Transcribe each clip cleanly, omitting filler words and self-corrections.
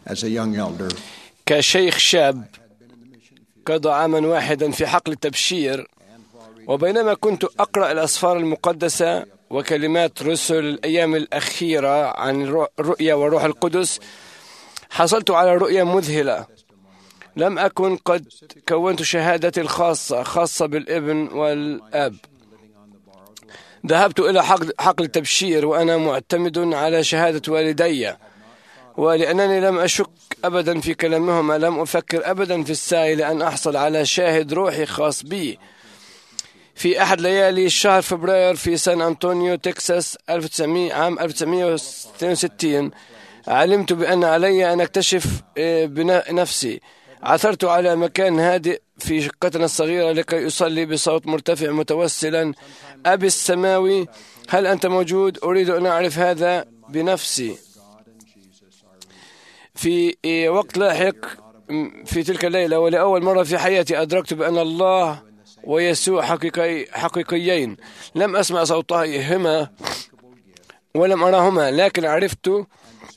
as a young elder. كشيخ شاب قضى عاما واحدا في حقل التبشير، وبينما كنت أقرأ الأسفار المقدسة وكلمات رسل الأيام الأخيرة عن الرؤيا والروح القدس، حصلت على رؤيا مذهلة. لم أكن قد كونت شهادتي خاصة بالابن والأب. ذهبت إلى حقل التبشير وأنا معتمد على شهادة والدي، ولأنني لم أشك أبدا في كلامهما لم أفكر أبدا في السعي لأن أحصل على شاهد روحي خاص بي. في أحد ليالي شهر فبراير في سان أنطونيو تكساس عام 1962 علمت بأن علي أن أكتشف بنفسي. عثرت على مكان هادئ في شقتنا الصغيرة لكي أصلي بصوت مرتفع متوسلا: أبي السماوي، هل أنت موجود؟ أريد أن أعرف هذا بنفسي. في وقت لاحق في تلك الليلة ولأول مرة في حياتي أدركت بأن الله ويسوع حقيقيين. لم أسمع صوتيهما ولم أراهما، لكن عرفت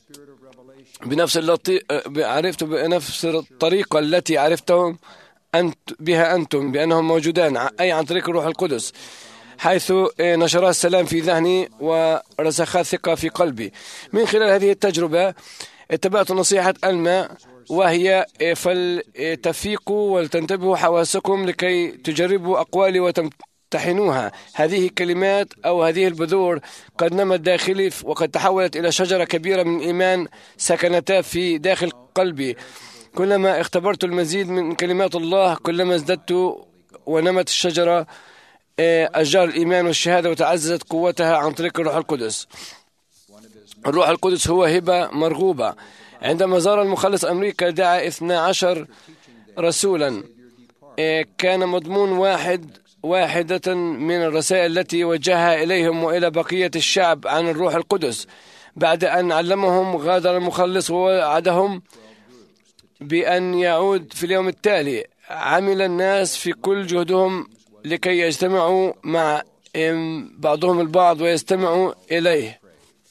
بنفس الطريقة التي عرفتهم بها أنتم بأنهم موجودان، أي عن طريق الروح القدس، حيث نشر السلام في ذهني ورسخ الثقة في قلبي. من خلال هذه التجربة اتبعت نصيحة ألما، وهي: فلتفيقوا ولتنتبهوا حواسكم لكي تجربوا أقوالي وتمتحنوها. هذه كلمات أو هذه البذور قد نمت داخلي وقد تحولت إلى شجرة كبيرة من إيمان سكنتا في داخل قلبي. كلما اختبرت المزيد من كلمات الله كلما ازددت ونمت الشجرة أشجار الإيمان والشهادة وتعززت قوتها عن طريق الروح القدس. الروح القدس هو هبة مرغوبة. عندما زار المخلص أمريكا دعا 12 رسولا. كان مضمون واحدة من الرسائل التي وجهها إليهم وإلى بقية الشعب عن الروح القدس. بعد أن علمهم غادر المخلص ووعدهم بأن يعود في اليوم التالي. عمل الناس في كل جهدهم لكي يجتمعوا مع بعضهم البعض ويستمعوا إليه.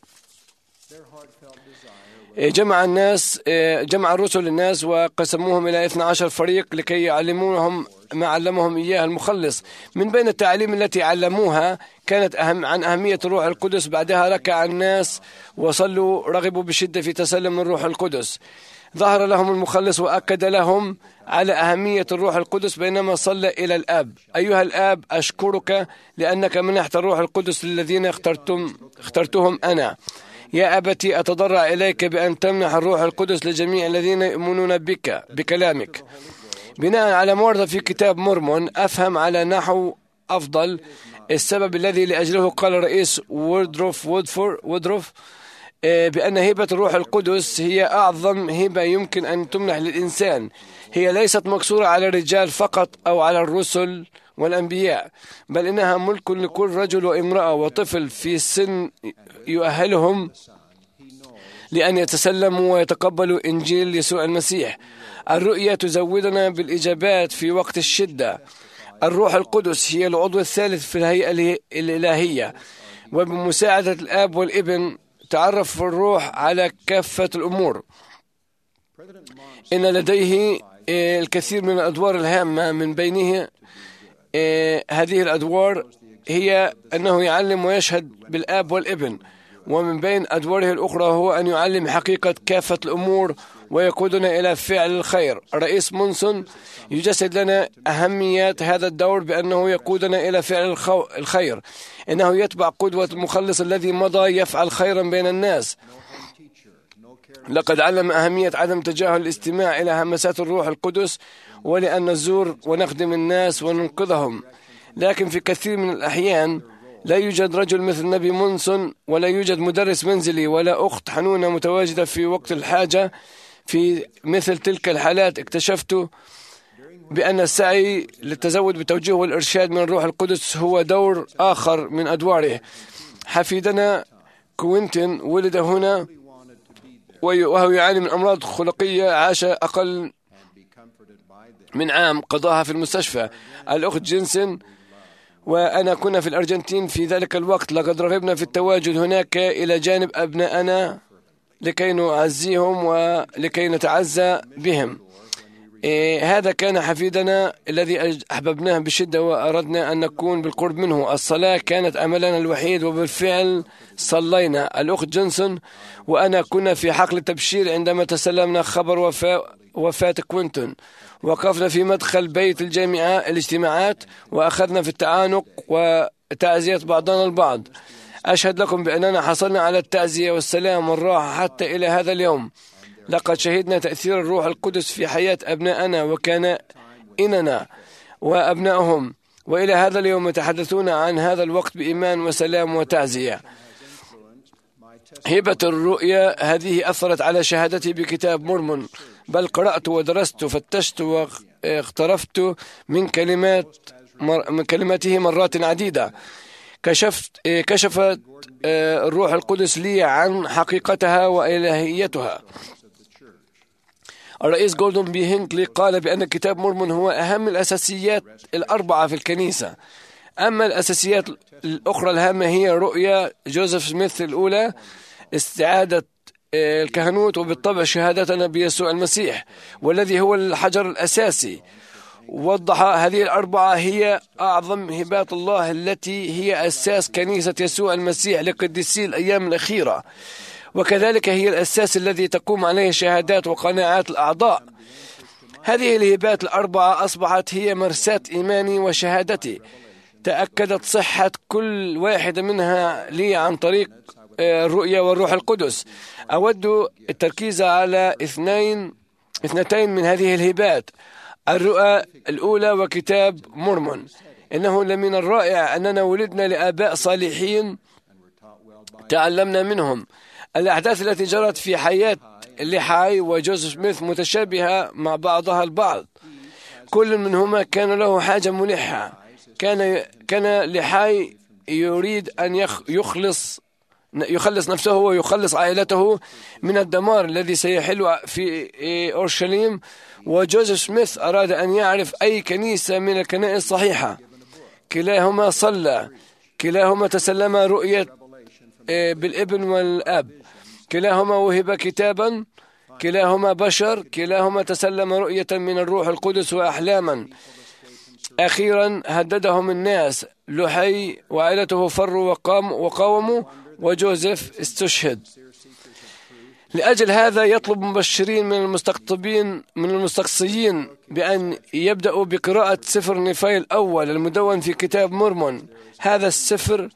جمع الرسل الناس وقسموهم إلى 12 فريق لكي يعلموهم ما علمهم إياه المخلص. من بين التعليم التي علموها كانت عن أهمية الروح القدس. بعدها ركع الناس وصلوا، رغبوا بشدة في تسلم الروح القدس. ظهر لهم المخلص وأكد لهم على أهمية الروح القدس بينما صلى إلى الآب: أيها الآب، أشكرك لأنك منحت الروح القدس للذين اخترتهم أنا. يا أبتي، أتضرع إليك بأن تمنح الروح القدس لجميع الذين يؤمنون بك بكلامك. بناء على ما ورد في كتاب مورمون، أفهم على نحو أفضل السبب الذي لأجله قال الرئيس وودروف بأن هبة الروح القدس هي أعظم هبة يمكن أن تمنح للإنسان. هي ليست مقصورة على الرجال فقط أو على الرسل والأنبياء، بل إنها ملك لكل رجل وامرأة وطفل في سن يؤهلهم لأن يتسلموا ويتقبلوا إنجيل يسوع المسيح. الرؤية تزودنا بالإجابات في وقت الشدة. الروح القدس هي العضو الثالث في الهيئة الإلهية، وبمساعدة الآب والابن تعرف الروح على كافة الأمور. إن لديه الكثير من الأدوار الهامة، من بينها هذه الأدوار هي أنه يعلم ويشهد بالآب والابن، ومن بين أدواره الأخرى هو أن يعلم حقيقة كافة الأمور ويقودنا إلى فعل الخير. الرئيس مونسون يجسد لنا أهمية هذا الدور بأنه يقودنا إلى فعل الخير. إنه يتبع قدوة المخلص الذي مضى يفعل خيرا بين الناس. لقد علم أهمية عدم تجاهل الاستماع إلى همسات الروح القدس ولأن نزور ونخدم الناس وننقذهم. لكن في كثير من الأحيان لا يوجد رجل مثل نبي مونسون، ولا يوجد مدرس منزلي ولا أخت حنونة متواجدة في وقت الحاجة. في مثل تلك الحالات اكتشفت بأن السعي للتزود بالتوجيه والإرشاد من الروح القدس هو دور آخر من أدواره. حفيدنا كوينتين ولد هنا وهو يعاني من أمراض خلقية. عاش أقل من عام قضاها في المستشفى. الأخت جينسن وأنا كنا في الأرجنتين في ذلك الوقت. لقد رغبنا في التواجد هناك إلى جانب أبنائنا لكي نعزيهم ولكي نتعزى بهم. هذا كان حفيدنا الذي أحببناه بشدة وأردنا أن نكون بالقرب منه. الصلاة كانت أملنا الوحيد، وبالفعل صلينا. الأخت جونسون وأنا كنا في حقل التبشير عندما تسلمنا خبر وفاة كوينتون. وقفنا في مدخل بيت الاجتماعات وأخذنا في التعانق وتعزية بعضنا البعض. أشهد لكم بأننا حصلنا على التعزية والسلام والراحة حتى إلى هذا اليوم. لقد شهدنا تأثير الروح القدس في حياة أبنائنا وكائننا وأبنائهم، وإلى هذا اليوم يتحدثون عن هذا الوقت بإيمان وسلام وتعزية. هبة الرؤية هذه أثرت على شهادتي بكتاب مورمون، بل قرأت ودرست وفتشت واقترفت من كلماته مرات عديدة. كشفت الروح القدس لي عن حقيقتها وإلهيتها. الرئيس جوردون بي هينكلي قال بأن كتاب مورمون هو أهم الأساسيات الأربعة في الكنيسة. أما الأساسيات الأخرى الهامة هي رؤيا جوزيف سميث الأولى، استعادة الكهنوت، وبالطبع شهادتنا بيسوع المسيح والذي هو الحجر الأساسي. وضح هذه الأربعة هي أعظم هبات الله التي هي أساس كنيسة يسوع المسيح لقديسي الأيام الأخيرة، وكذلك هي الأساس الذي تقوم عليه شهادات وقناعات الأعضاء. هذه الهبات الأربعة أصبحت هي مرساة إيماني وشهادتي. تأكدت صحة كل واحدة منها لي عن طريق الرؤية والروح القدس. أود التركيز على اثنتين من هذه الهبات: الرؤى الأولى وكتاب مورمون. إنه لمن الرائع أننا ولدنا لآباء صالحين تعلمنا منهم. الأحداث التي جرت في حياة لحاي وجوزيف سميث متشابهة مع بعضها البعض. كل منهما كان له حاجة ملحة. كان لحاي يريد أن يخلص نفسه ويخلص عائلته من الدمار الذي سيحل في أورشليم، وجوزيف سميث أراد أن يعرف أي كنيسة من الكنائس الصحيحة. كلاهما صلى، كلاهما تسلم رؤية بالابن والأب، كلاهما وهب كتابا، كلاهما بشر، كلاهما تسلم رؤية من الروح القدس وأحلاما. أخيرا هددهم الناس. لحي وعائلته فروا وقاوموا، وجوزيف استشهد. لأجل هذا يطلب مبشرين من المستقصيين بأن يبدأوا بقراءة سفر نيفاي الأول المدون في كتاب مورمون. هذا السفر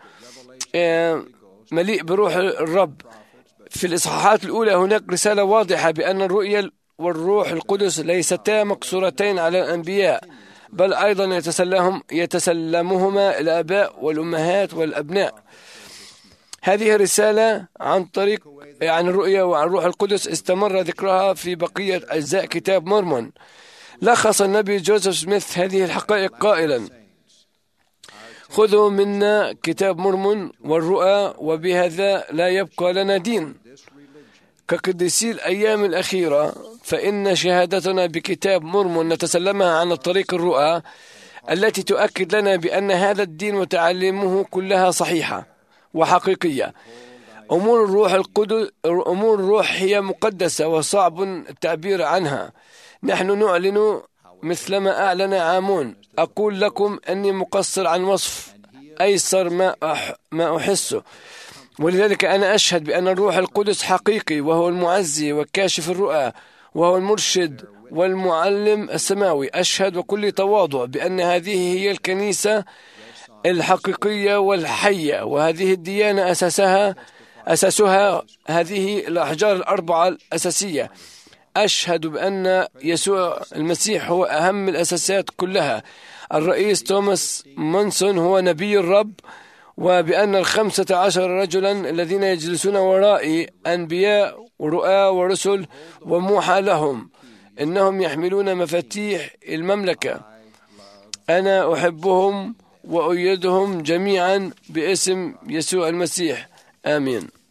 مليء بروح الرب. في الإصحاحات الأولى هناك رسالة واضحة بأن الرؤية والروح القدس ليستا مقصورتين على الأنبياء، بل أيضا يتسلمهما الآباء والأمهات والأبناء. هذه الرسالة عن الرؤية وعن الروح القدس استمر ذكرها في بقية أجزاء كتاب مورمون. لخص النبي جوزيف سميث هذه الحقائق قائلا: خذوا منا كتاب مورمون والرؤى، وبهذا لا يبقى لنا دين. كقديسي الأيام الأخيرة فإن شهادتنا بكتاب مورمون نتسلمها عن طريق الرؤى التي تؤكد لنا بأن هذا الدين وتعاليمه كلها صحيحة وحقيقية. أمور الروح هي مقدسة وصعب التعبير عنها. نحن نعلن مثلما أعلن عامون: أقول لكم أني مقصر عن وصف أيسر ما أحسه. ولذلك أنا أشهد بأن الروح القدس حقيقي، وهو المعزي وكاشف الرؤى، وهو المرشد والمعلم السماوي. أشهد وكل تواضع بأن هذه هي الكنيسة الحقيقية والحية، وهذه الديانة أساسها هذه الأحجار الأربعة الأساسية. أشهد بأن يسوع المسيح هو أهم الأساسات كلها. الرئيس توماس مونسون هو نبي الرب، وبأن 15 رجلا الذين يجلسون ورائي أنبياء ورؤى ورسل وموحى لهم، إنهم يحملون مفاتيح المملكة. أنا أحبهم وأيدهم جميعا باسم يسوع المسيح. آمين.